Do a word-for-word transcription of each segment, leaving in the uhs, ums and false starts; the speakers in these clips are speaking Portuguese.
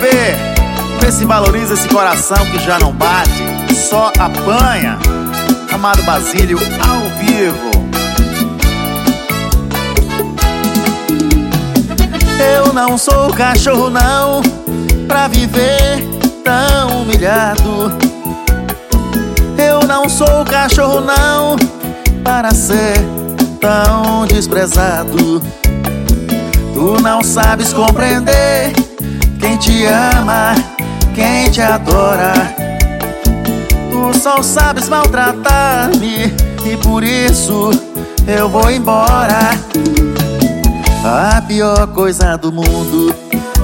bebê, vê se valoriza esse coração que já não bate, só apanha. Amado Basílio ao vivo. Eu não sou cachorro não, pra viver tão humilhado. Eu não sou cachorro não, para ser tão desprezado. Tu não sabes compreender quem te ama, quem te adora. Tu só sabes maltratar-me e por isso eu vou embora. A pior coisa do mundo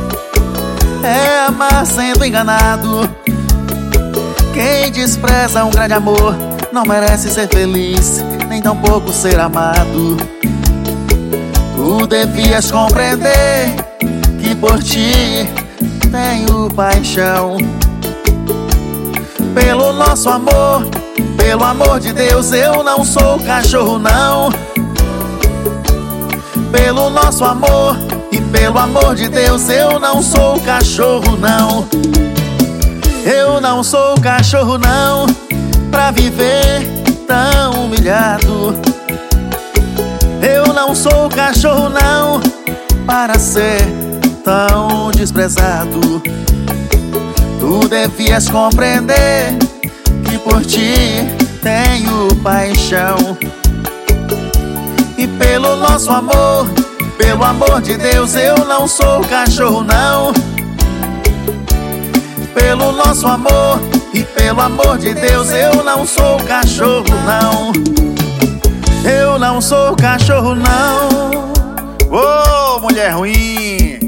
é amar sendo enganado. Quem despreza um grande amor não merece ser feliz, nem tampouco ser amado. Tu devias compreender que por ti tenho paixão. Pelo nosso amor, pelo amor de Deus, eu não sou cachorro não. Pelo nosso amor e pelo amor de Deus, eu não sou cachorro não. Eu não sou cachorro não, pra viver tão humilhado. Eu não sou cachorro não, para ser tão desprezado. Tu devias compreender que por ti tenho paixão. E pelo nosso amor, pelo amor de Deus, eu não sou cachorro não. Pelo nosso amor e pelo amor de Deus, eu não sou cachorro não. Eu não sou cachorro não. Ô, mulher ruim!